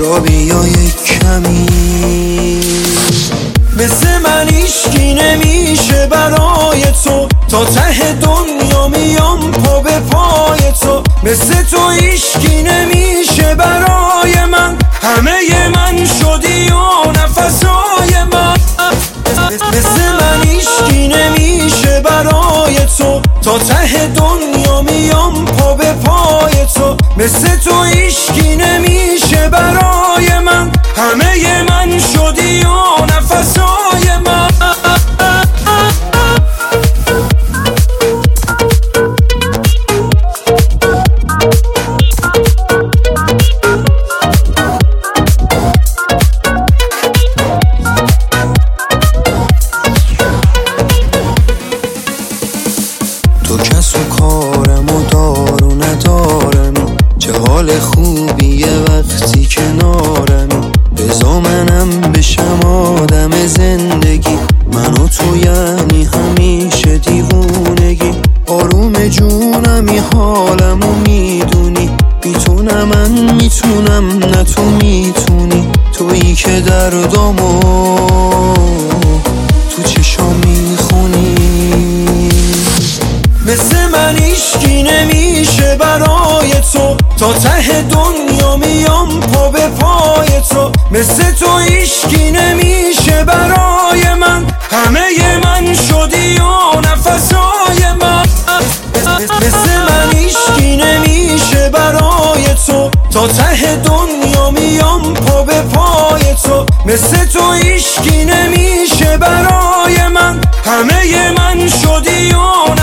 را بیا یک کمی. مثل من هیچکی نمیشه برای تو، تا ته دنیا میام پا به پای تو. مثل تو هیچکی نمیشه برای من، همه من شدی و نفسای من. مثل من هیچکی نمیشه برای تو، تا ته دنیا میام پا به پای تو. مثل تو هیچکی نمیشه برای من، همه من شدی و نفسای من. تو کس و کارم و دار و ندارمی، چه حال خوبیه وقتی کنارمی. بزا منم بشم آدم زندگی، من و تو یعنی همیشه دیوونگی. آروم جونمی حالمو میدونی، بی تو نه من میتونم نه تو میتونی. تویی که دردامو تو چشام میخونی. مثل من هیچکی نمیشه برای تو، تا ته دنیا میام پا به پای تو. مثل تو هیچکی نمیشه برای من، همه من شدی و نفسای من. مثل من هیچکی نمیشه برای تو، تا ته دنیا میام پا به پای تو. مثل تو هیچکی نمیشه برای من، همه من شدی و